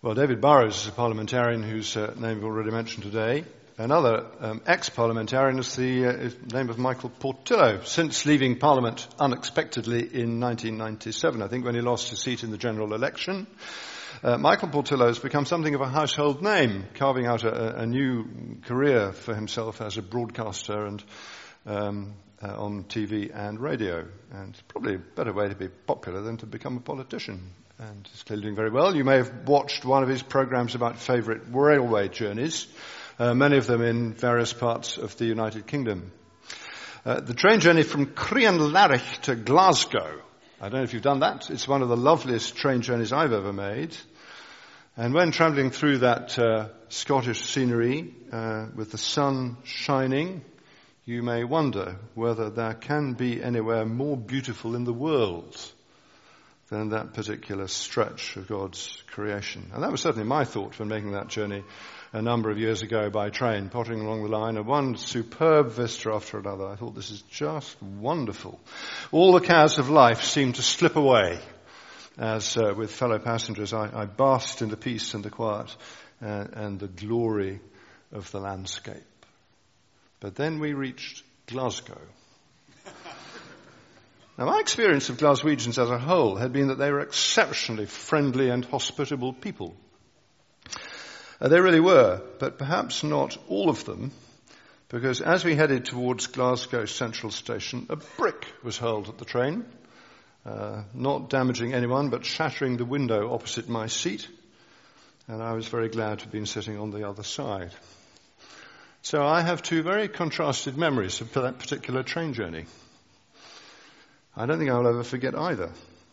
Well, David Burrows is a parliamentarian whose name we've already mentioned today. Another ex-parliamentarian is the name of Michael Portillo, since leaving Parliament unexpectedly in 1997, I think, when he lost his seat in the general election. Michael Portillo has become something of a household name, carving out a new career for himself as a broadcaster and on TV and radio. And probably a better way to be popular than to become a politician. And he's clearly doing very well. You may have watched one of his programs about favourite railway journeys, many of them in various parts of the United Kingdom. The train journey from Crianlarich to Glasgow. I don't know if you've done that. It's one of the loveliest train journeys I've ever made. And when travelling through that Scottish scenery with the sun shining, you may wonder whether there can be anywhere more beautiful in the world than that particular stretch of God's creation. And that was certainly my thought when making that journey a number of years ago by train, pottering along the line, and one superb vista after another. I thought, this is just wonderful. All the cares of life seemed to slip away as with fellow passengers I basked in the peace and the quiet and the glory of the landscape. But then we reached Glasgow. Now, my experience of Glaswegians as a whole had been that they were exceptionally friendly and hospitable people. They really were, but perhaps not all of them, because as we headed towards Glasgow Central Station, a brick was hurled at the train, not damaging anyone, but shattering the window opposite my seat, and I was very glad to have been sitting on the other side. So I have two very contrasted memories of that particular train journey. I don't think I'll ever forget either.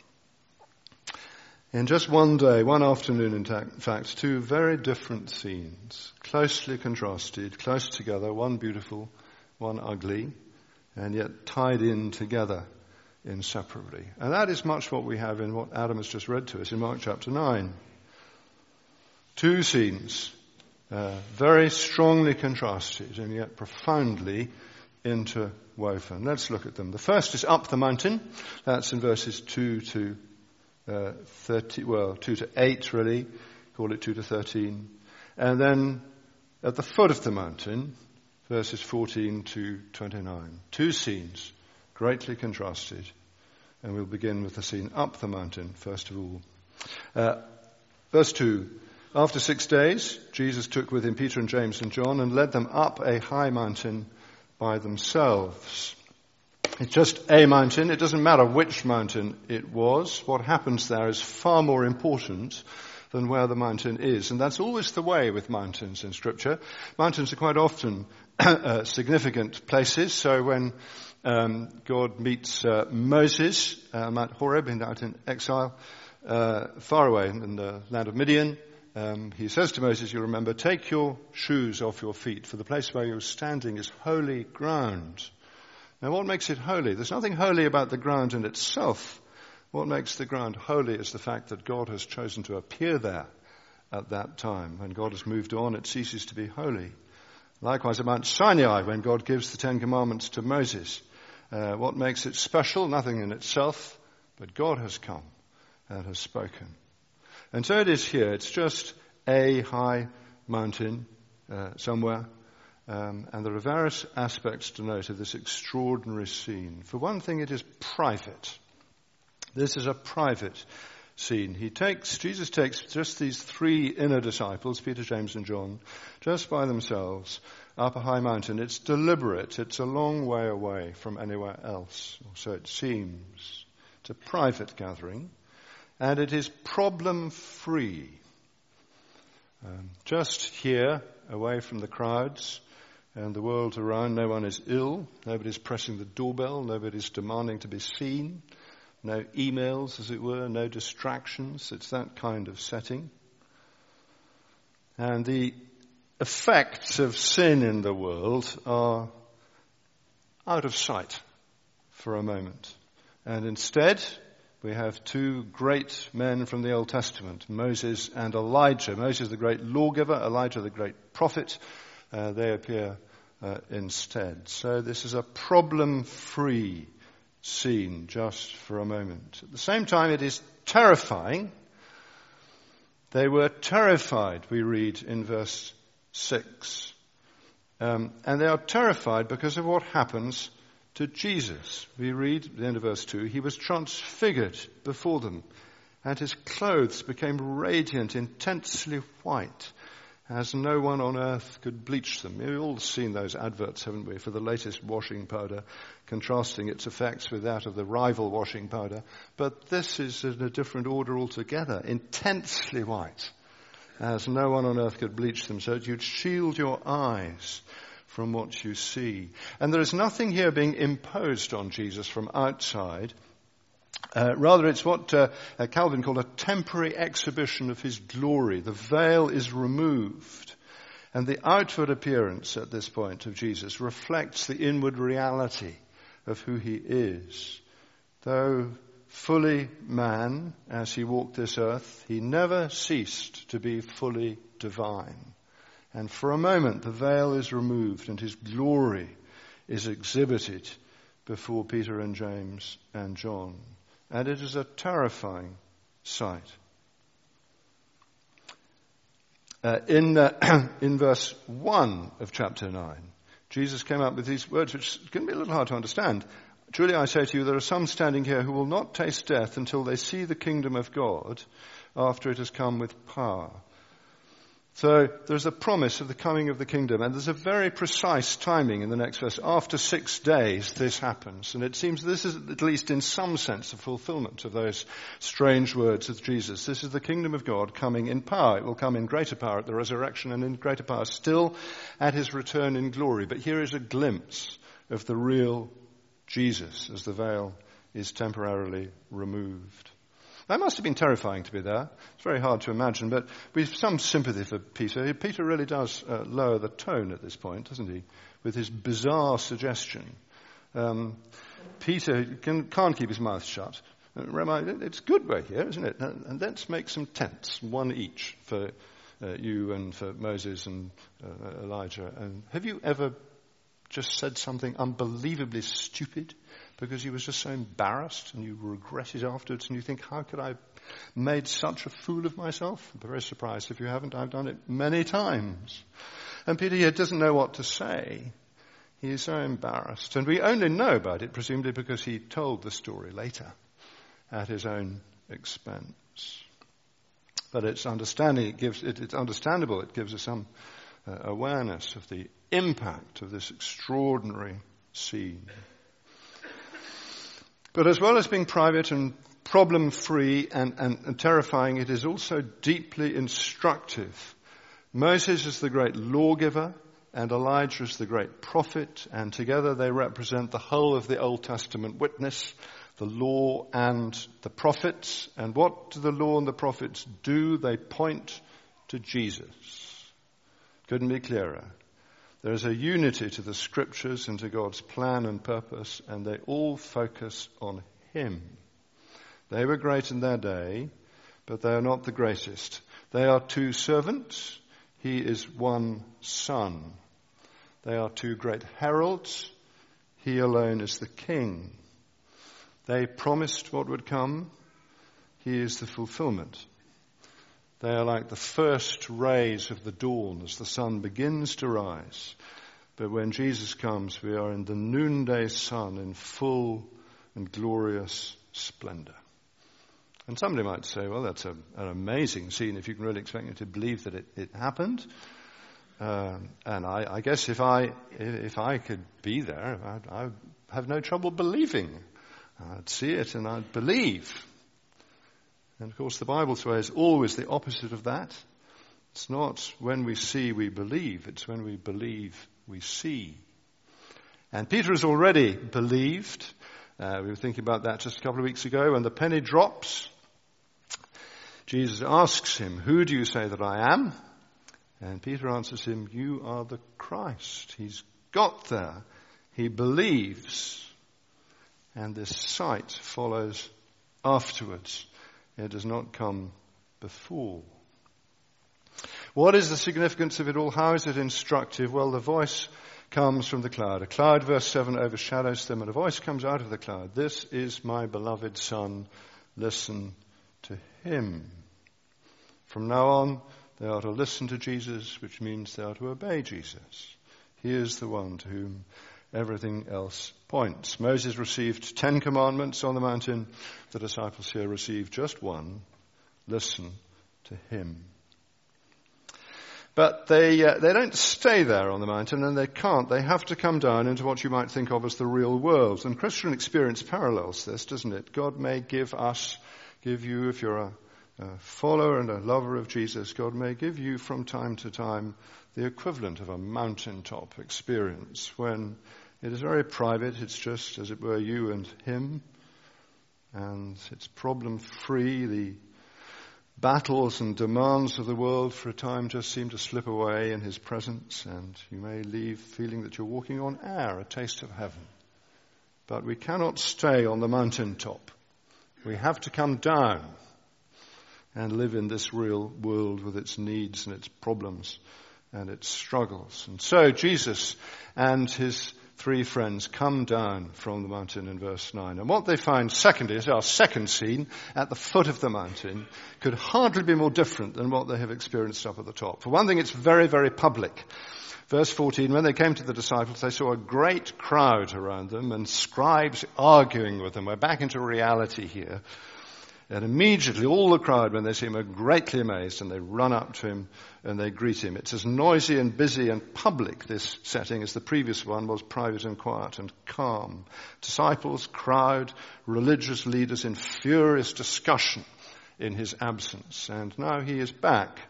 In just one day, one afternoon in fact, two very different scenes, closely contrasted, close together, one beautiful, one ugly, and yet tied in together inseparably. And that is much what we have in what Adam has just read to us in Mark chapter 9. Two scenes, very strongly contrasted and yet profoundly interwoven. Let's look at them. The first is up the mountain. That's in verses 2 to 2 to 8 really, call it 2 to 13. And then at the foot of the mountain, verses 14 to 29. Two scenes, greatly contrasted. And we'll begin with the scene up the mountain, first of all. Verse 2. After 6 days, Jesus took with him Peter and James and John and led them up a high mountain by themselves. It's just a mountain. It doesn't matter which mountain it was. What happens there is far more important than where the mountain is. And that's always the way with mountains in Scripture. Mountains are quite often significant places. So when God meets Moses, Mount Horeb, out in exile, far away in the land of Midian, he says to Moses, you remember, take your shoes off your feet, for the place where you're standing is holy ground. Now, what makes it holy? There's nothing holy about the ground in itself. What makes the ground holy is the fact that God has chosen to appear there at that time. When God has moved on, it ceases to be holy. Likewise, at Mount Sinai, when God gives the Ten Commandments to Moses, what makes it special? Nothing in itself, but God has come and has spoken. And so it is here. It's just a high mountain somewhere. And there are various aspects to note of this extraordinary scene. For one thing, it is private. This is a private scene. Jesus takes just these three inner disciples, Peter, James, and John, just by themselves, up a high mountain. It's deliberate. It's a long way away from anywhere else. So it seems. It's a private gathering. And it is problem-free. Just here, away from the crowds and the world around, no one is ill. Nobody's pressing the doorbell. Nobody's demanding to be seen. No emails, as it were. No distractions. It's that kind of setting. And the effects of sin in the world are out of sight for a moment. And instead, we have two great men from the Old Testament, Moses and Elijah. Moses, the great lawgiver, Elijah, the great prophet. They appear instead. So this is a problem-free scene just for a moment. At the same time, it is terrifying They were terrified, we read in verse 6. And they are terrified because of what happens to Jesus. We read at the end of verse 2, he was transfigured before them, and his clothes became radiant, intensely white, as no one on earth could bleach them. We've all seen those adverts, haven't we, for the latest washing powder, contrasting its effects with that of the rival washing powder. But this is in a different order altogether, intensely white, as no one on earth could bleach them, so that you'd shield your eyes from what you see. And there is nothing here being imposed on Jesus from outside. Rather, it's what Calvin called a temporary exhibition of his glory. The veil is removed. And the outward appearance at this point of Jesus reflects the inward reality of who he is. Though fully man, as he walked this earth, he never ceased to be fully divine. And for a moment, the veil is removed and his glory is exhibited before Peter and James and John. And it is a terrifying sight. In verse 1 of chapter 9, Jesus came up with these words which can be a little hard to understand. Truly I say to you, there are some standing here who will not taste death until they see the kingdom of God after it has come with power. So there's a promise of the coming of the kingdom, and there's a very precise timing in the next verse. After 6 days, this happens. And it seems this is, at least in some sense, a fulfillment of those strange words of Jesus. This is the kingdom of God coming in power. It will come in greater power at the resurrection and in greater power still at his return in glory. But here is a glimpse of the real Jesus as the veil is temporarily removed. That must have been terrifying to be there. It's very hard to imagine, but we've some sympathy for Peter. Peter really does lower the tone at this point, doesn't he, with his bizarre suggestion. Peter can't keep his mouth shut. Rabbi, it's good we're here, isn't it? And let's make some tents, one each for you and for Moses and Elijah. And have you ever just said something unbelievably stupid because you were just so embarrassed and you regret it afterwards and you think, how could I have made such a fool of myself? I'm very surprised if you haven't. I've done it many times. And Peter here doesn't know what to say. He is so embarrassed. And we only know about it, presumably because he told the story later at his own expense. But it's understanding. It's understandable. It gives us some awareness of the impact of this extraordinary scene. But as well as being private and problem-free and terrifying, it is also deeply instructive. Moses is the great lawgiver and Elijah is the great prophet, and together they represent the whole of the Old Testament witness, the law and the prophets. And what do the law and the prophets do? They point to Jesus. Couldn't be clearer. There is a unity to the scriptures and to God's plan and purpose, and they all focus on him. They were great in their day, but they are not the greatest. They are two servants. He is one son. They are two great heralds. He alone is the king. They promised what would come. He is the fulfillment. They are like the first rays of the dawn as the sun begins to rise. But when Jesus comes, we are in the noonday sun in full and glorious splendor. And somebody might say, well, that's an amazing scene if you can really expect me to believe that it happened. And I guess if I could be there, I'd have no trouble believing. I'd see it and I'd believe. And of course the Bible's way is always the opposite of that. It's not when we see we believe, it's when we believe we see. And Peter has already believed. We were thinking about that just a couple of weeks ago. When the penny drops, Jesus asks him, who do you say that I am? And Peter answers him, you are the Christ. He's got there. He believes. And this sight follows afterwards. It does not come before. What is the significance of it all? How is it instructive? Well, the voice comes from the cloud. A cloud, verse 7, overshadows them, and a voice comes out of the cloud. This is my beloved Son. Listen to him. From now on, they are to listen to Jesus, which means they are to obey Jesus. He is the one to whom everything else points. Moses received 10 commandments on the mountain. The disciples here receive just one. Listen to him. But they don't stay there on the mountain, and they can't. They have to come down into what you might think of as the real world. And Christian experience parallels this, doesn't it? God may give you, if you're a follower and a lover of Jesus, God may give you from time to time the equivalent of a mountaintop experience when it is very private. It's just, as it were, you and him, and it's problem-free. The battles and demands of the world for a time just seem to slip away in his presence, and you may leave feeling that you're walking on air, a taste of heaven. But we cannot stay on the mountaintop. We have to come down and live in this real world with its needs and its problems and its struggles. And so Jesus and his 3 friends come down from the mountain in verse 9. And what they find secondly is our second scene at the foot of the mountain could hardly be more different than what they have experienced up at the top. For one thing, it's very, very public. Verse 14, when they came to the disciples, they saw a great crowd around them and scribes arguing with them. We're back into reality here. And immediately all the crowd, when they see him, are greatly amazed, and they run up to him and they greet him. It's as noisy and busy and public, this setting, as the previous one was private and quiet and calm. Disciples, crowd, religious leaders in furious discussion in his absence. And now he is back.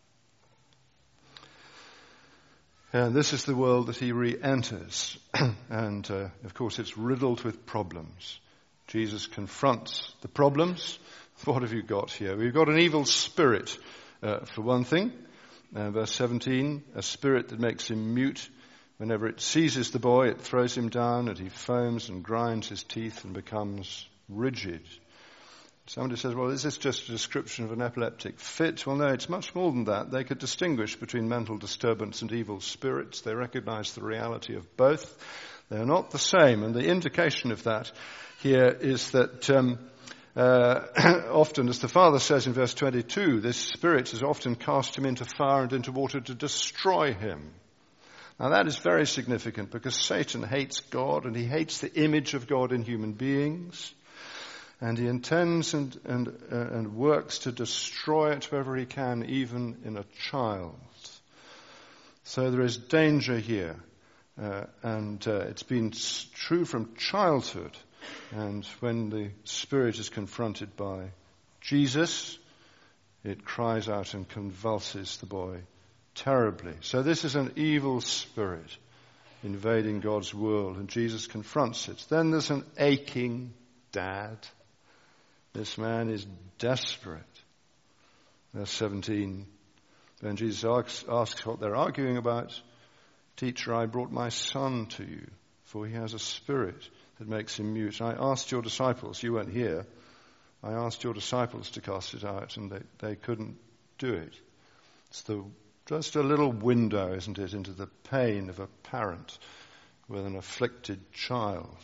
And this is the world that he re-enters. And, of course, it's riddled with problems. Jesus confronts the problems. What have you got here? We've got an evil spirit, for one thing. Verse 17, a spirit that makes him mute. Whenever it seizes the boy, it throws him down, and he foams and grinds his teeth and becomes rigid. Somebody says, well, is this just a description of an epileptic fit? Well, no, it's much more than that. They could distinguish between mental disturbance and evil spirits. They recognize the reality of both. They're not the same. And the indication of that here is that often, as the Father says in verse 22, this spirit has often cast him into fire and into water to destroy him. Now that is very significant because Satan hates God and he hates the image of God in human beings. And he intends and works to destroy it wherever he can, even in a child. So there is danger here. And it's been true from childhood. And when the spirit is confronted by Jesus, it cries out and convulses the boy terribly. So this is an evil spirit invading God's world, and Jesus confronts it. Then there's an aching dad. This man is desperate. Verse 17, when Jesus asks what they're arguing about, "Teacher, I brought my son to you, for he has a spirit that makes him mute. I asked your disciples," you weren't here, "I asked your disciples to cast it out, and they couldn't do it." It's just a little window, isn't it, into the pain of a parent with an afflicted child.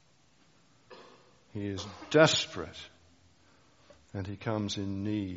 He is desperate, and he comes in need.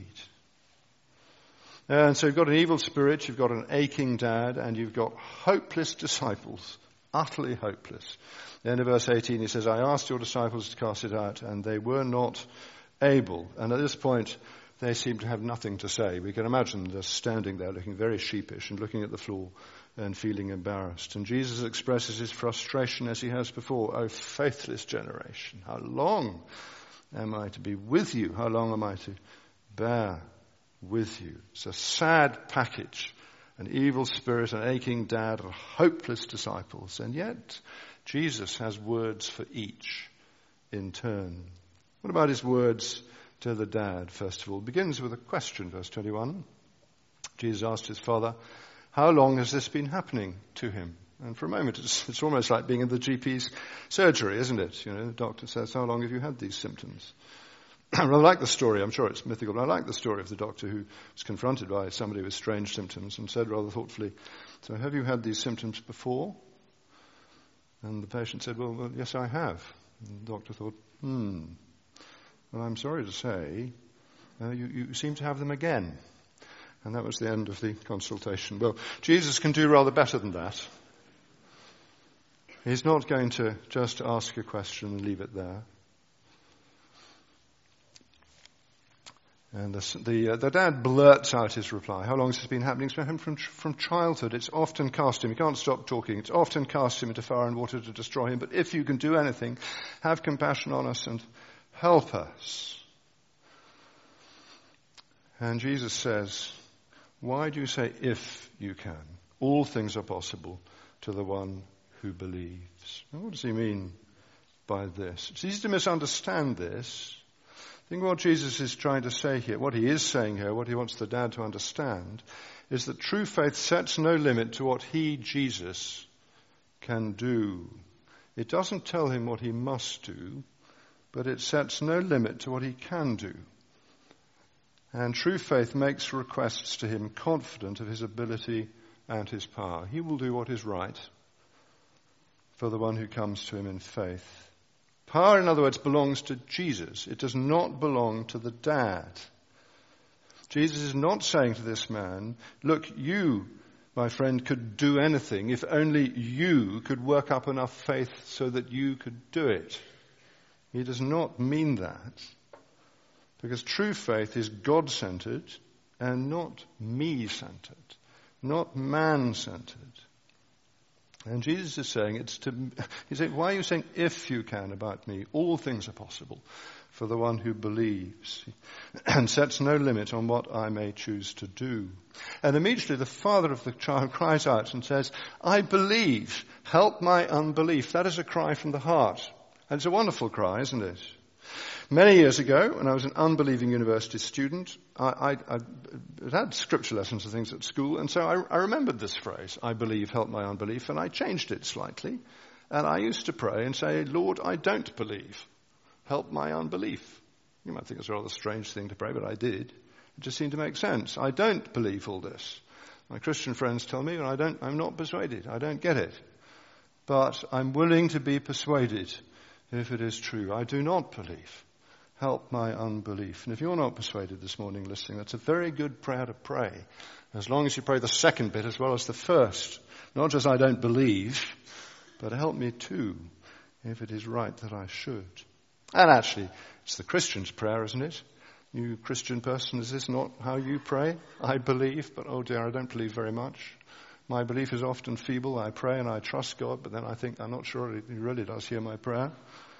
And so you've got an evil spirit, you've got an aching dad, and you've got hopeless disciples, utterly hopeless. Then in verse 18 he says, "I asked your disciples to cast it out, and they were not able." And at this point they seem to have nothing to say. We can imagine them just standing there looking very sheepish and looking at the floor and feeling embarrassed. And Jesus expresses his frustration as he has before. "O faithless generation, how long am I to be with you? How long am I to bear with you?" It's a sad package. An evil spirit, an aching dad, and hopeless disciples. And yet Jesus has words for each in turn. What about his words to the dad, first of all? It begins with a question, verse 21. Jesus asked his father, how long has this been happening to him? And for a moment, it's almost like being in the GP's surgery, isn't it? You know, the doctor says, how long have you had these symptoms? I like the story. I'm sure it's mythical, but I like the story of the doctor who was confronted by somebody with strange symptoms and said rather thoughtfully, so have you had these symptoms before? And the patient said, well, yes, I have. And the doctor thought, well, I'm sorry to say, you seem to have them again. And that was the end of the consultation. Well, Jesus can do rather better than that. He's not going to just ask a question and leave it there. And the dad blurts out his reply. How long has this been happening? It's been from childhood. It's often cast him. He can't stop talking. It's often cast him into fire and water to destroy him. But if you can do anything, have compassion on us and help us. And Jesus says, why do you say if you can? All things are possible to the one who believes. And what does he mean by this? It's easy to misunderstand this. I think what Jesus is trying to say here, what he is saying here, what he wants the dad to understand, is that true faith sets no limit to what he, Jesus, can do. It doesn't tell him what he must do, but it sets no limit to what he can do. And true faith makes requests to him confident of his ability and his power. He will do what is right for the one who comes to him in faith. Power, in other words, belongs to Jesus. It does not belong to the dad. Jesus is not saying to this man, look, you, my friend, could do anything if only you could work up enough faith so that you could do it. He does not mean that. Because true faith is God-centered and not me-centered, not man-centered. And Jesus is saying, he's saying, why are you saying if you can about me? All things are possible for the one who believes and sets no limit on what I may choose to do. And immediately the father of the child cries out and says, I believe, help my unbelief. That is a cry from the heart. And it's a wonderful cry, isn't it? Many years ago, when I was an unbelieving university student, I had scripture lessons and things at school, and so I remembered this phrase, I believe, help my unbelief, and I changed it slightly. And I used to pray and say, Lord, I don't believe, help my unbelief. You might think it's a rather strange thing to pray, but I did. It just seemed to make sense. I don't believe all this. My Christian friends tell me, I'm not persuaded. I don't get it. But I'm willing to be persuaded if it is true. I do not believe. Help my unbelief. And if you're not persuaded this morning listening, that's a very good prayer to pray. As long as you pray the second bit as well as the first. Not just I don't believe, but help me too, if it is right that I should. And actually, it's the Christian's prayer, isn't it? You Christian person, is this not how you pray? I believe, but oh dear, I don't believe very much. My belief is often feeble. I pray and I trust God, but then I think I'm not sure He really does hear my prayer.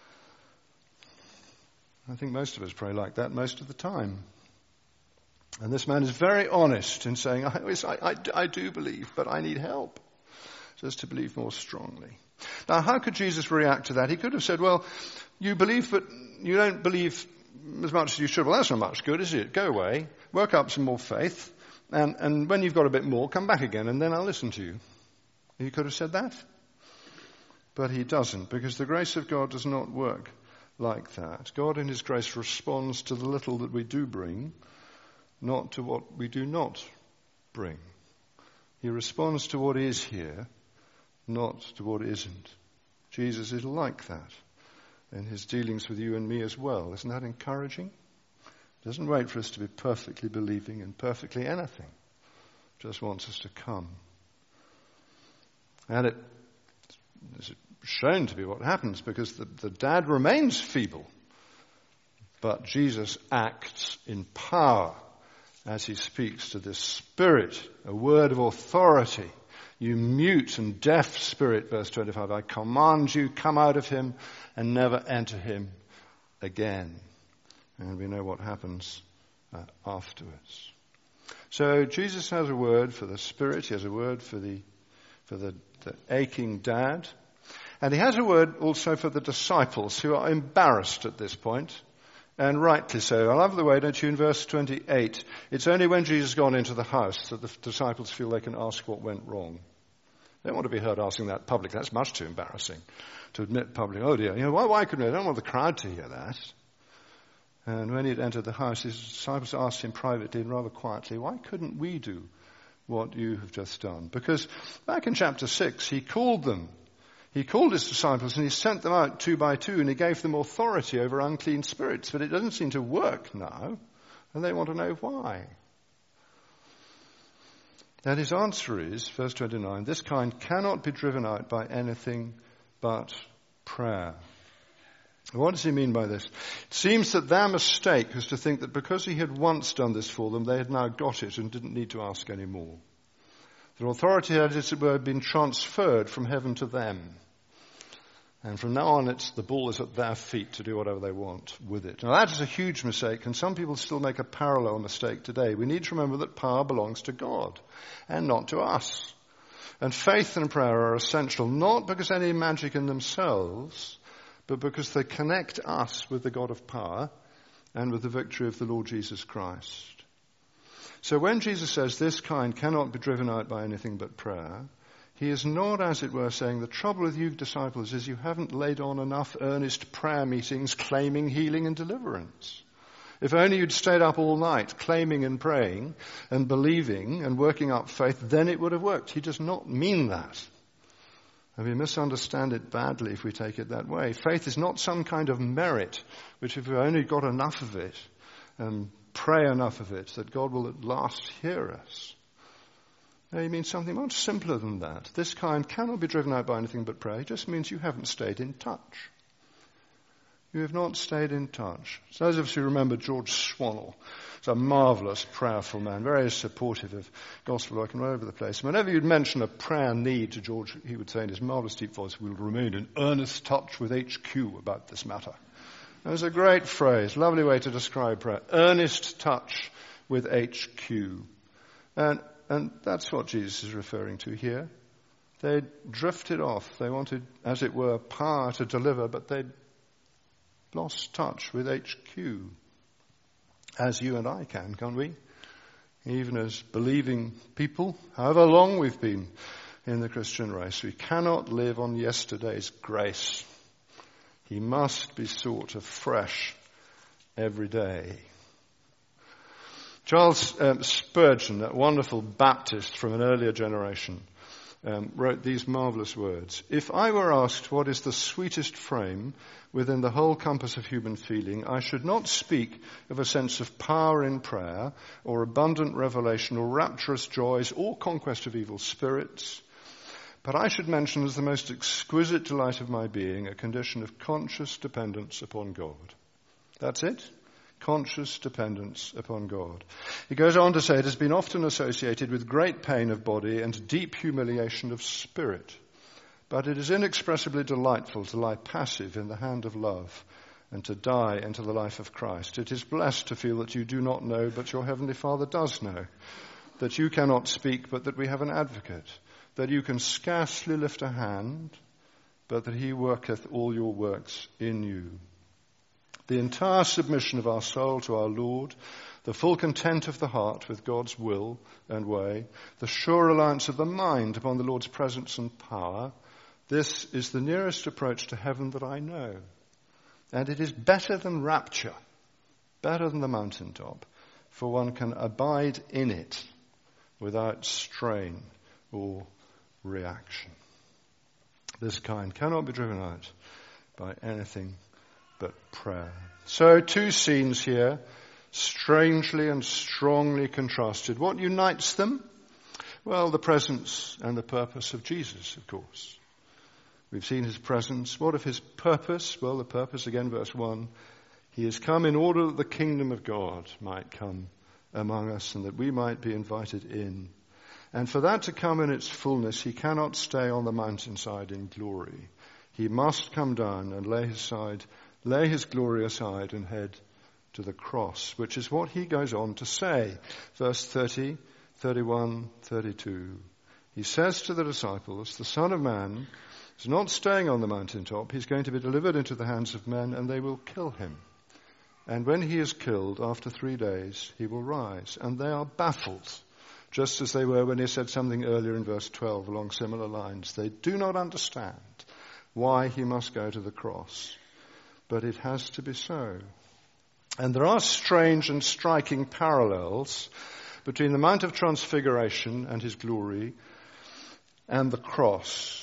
I think most of us pray like that most of the time. And this man is very honest in saying, I do believe, but I need help just to believe more strongly. Now, how could Jesus react to that? He could have said, well, you believe, but you don't believe as much as you should. Well, that's not much good, is it? Go away, work up some more faith, and when you've got a bit more, come back again, and then I'll listen to you. He could have said that. But he doesn't, because the grace of God does not work like that. God in his grace responds to the little that we do bring, not to what we do not bring. He responds to what is here, not to what isn't. Jesus is like that in his dealings with you and me as well. Isn't that encouraging? He doesn't wait for us to be perfectly believing in perfectly anything. Just wants us to come. And it's shown to be what happens because the dad remains feeble. But Jesus acts in power as he speaks to this spirit, a word of authority. You mute and deaf spirit, verse 25, I command you, come out of him and never enter him again. And we know what happens afterwards. So Jesus has a word for the spirit, he has a word for the aching dad. And he has a word also for the disciples who are embarrassed at this point, and rightly so. I love the way, don't you, in verse 28, it's only when Jesus has gone into the house that the disciples feel they can ask what went wrong. They don't want to be heard asking that publicly. That's much too embarrassing to admit publicly. Oh dear, why couldn't we? I don't want the crowd to hear that. And when he'd entered the house, his disciples asked him privately and rather quietly, why couldn't we do what you have just done? Because back in chapter 6, he called them. He called his disciples and he sent them out 2 by 2 and he gave them authority over unclean spirits. But it doesn't seem to work now. And they want to know why. And his answer is, verse 29, this kind cannot be driven out by anything but prayer. What does he mean by this? It seems that their mistake was to think that because he had once done this for them, they had now got it and didn't need to ask any more. Their authority had, as it were, been transferred from heaven to them. And from now on, the ball is at their feet to do whatever they want with it. Now, that is a huge mistake, and some people still make a parallel mistake today. We need to remember that power belongs to God and not to us. And faith and prayer are essential, not because any magic in themselves, but because they connect us with the God of power and with the victory of the Lord Jesus Christ. So when Jesus says this kind cannot be driven out by anything but prayer, he is not, as it were, saying the trouble with you disciples is you haven't laid on enough earnest prayer meetings claiming healing and deliverance. If only you'd stayed up all night claiming and praying and believing and working up faith, then it would have worked. He does not mean that. And we misunderstand it badly if we take it that way. Faith is not some kind of merit, which if we've only got enough of it and pray enough of it, that God will at last hear us. No, he means something much simpler than that. This kind cannot be driven out by anything but prayer. It just means you haven't stayed in touch. You have not stayed in touch. So those of us who remember George Swannell, he's a marvellous, prayerful man, very supportive of gospel work and all over the place. Whenever you'd mention a prayer need to George, he would say in his marvellous deep voice, we'll remain in earnest touch with HQ about this matter. That was a great phrase, lovely way to describe prayer. Earnest touch with HQ. And that's what Jesus is referring to here. They drifted off. They wanted, as it were, power to deliver, but they'd lost touch with HQ. As you and I can't we? Even as believing people, however long we've been in the Christian race, we cannot live on yesterday's grace. He must be sought afresh every day. Charles Spurgeon, that wonderful Baptist from an earlier generation, wrote these marvellous words. If I were asked what is the sweetest frame within the whole compass of human feeling, I should not speak of a sense of power in prayer, or abundant revelation, or rapturous joys, or conquest of evil spirits, but I should mention as the most exquisite delight of my being a condition of conscious dependence upon God. That's it. Conscious dependence upon God. He goes on to say it has been often associated with great pain of body and deep humiliation of spirit. But it is inexpressibly delightful to lie passive in the hand of love and to die into the life of Christ. It is blessed to feel that you do not know, but your Heavenly Father does know. That you cannot speak, but that we have an advocate. That you can scarcely lift a hand, but that he worketh all your works in you. The entire submission of our soul to our Lord, the full content of the heart with God's will and way, the sure reliance of the mind upon the Lord's presence and power, this is the nearest approach to heaven that I know. And it is better than rapture, better than the mountaintop, for one can abide in it without strain or reaction. This kind cannot be driven out by anything but prayer. So 2 scenes here, strangely and strongly contrasted. What unites them? Well, the presence and the purpose of Jesus, of course. We've seen his presence. What of his purpose? Well, the purpose, again, verse 1. He has come in order that the kingdom of God might come among us and that we might be invited in. And for that to come in its fullness, he cannot stay on the mountainside in glory. He must come down and lay his glory aside and head to the cross, which is what he goes on to say. Verse 30, 31, 32. He says to the disciples, the Son of Man is not staying on the mountaintop. He's going to be delivered into the hands of men, and they will kill him. And when he is killed, after 3 days, he will rise. And they are baffled, just as they were when he said something earlier in verse 12 along similar lines. They do not understand why he must go to the cross. But it has to be so. And there are strange and striking parallels between the Mount of Transfiguration and his glory and the cross.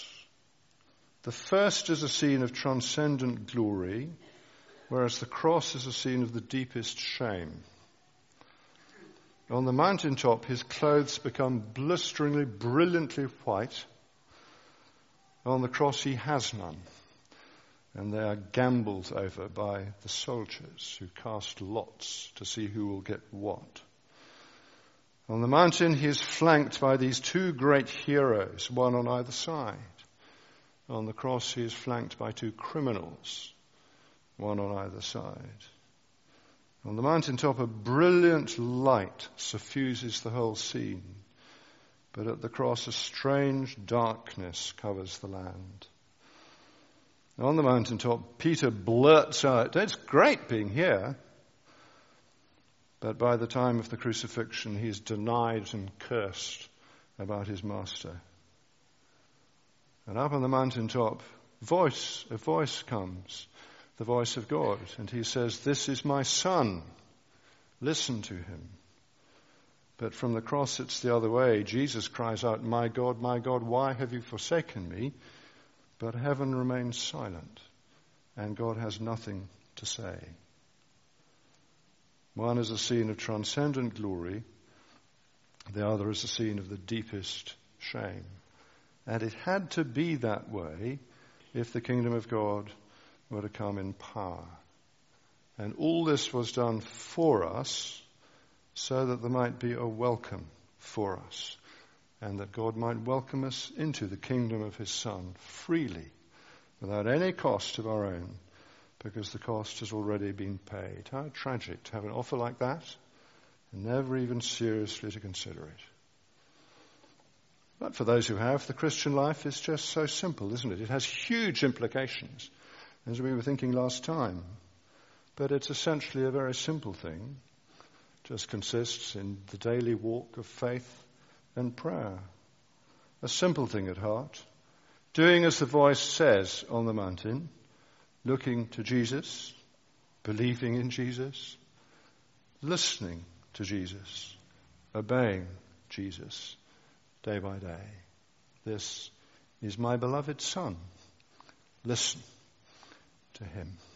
The first is a scene of transcendent glory, whereas the cross is a scene of the deepest shame. On the mountaintop, his clothes become blisteringly, brilliantly white. On the cross, he has none. And they are gambled over by the soldiers who cast lots to see who will get what. On the mountain, he is flanked by these two great heroes, one on either side. On the cross, he is flanked by two criminals, one on either side. On the mountaintop, a brilliant light suffuses the whole scene. But at the cross, a strange darkness covers the land. On the mountaintop, Peter blurts out, "It's great being here." But by the time of the crucifixion, he's denied and cursed about his master. And up on the mountaintop, a voice comes, the voice of God. And he says, "This is my son. Listen to him." But from the cross, it's the other way. Jesus cries out, my God, why have you forsaken me?" But heaven remains silent, and God has nothing to say. One is a scene of transcendent glory. The other is a scene of the deepest shame. And it had to be that way if the kingdom of God were to come in power. And all this was done for us so that there might be a welcome for us, and that God might welcome us into the kingdom of his Son freely, without any cost of our own, because the cost has already been paid. How tragic to have an offer like that and never even seriously to consider it. But for those who have, the Christian life is just so simple, isn't it? It has huge implications, as we were thinking last time. But it's essentially a very simple thing. It just consists in the daily walk of faith and prayer. A simple thing at heart. Doing as the voice says on the mountain, looking to Jesus, believing in Jesus, listening to Jesus, obeying Jesus day by day. This is my beloved Son. Listen to him.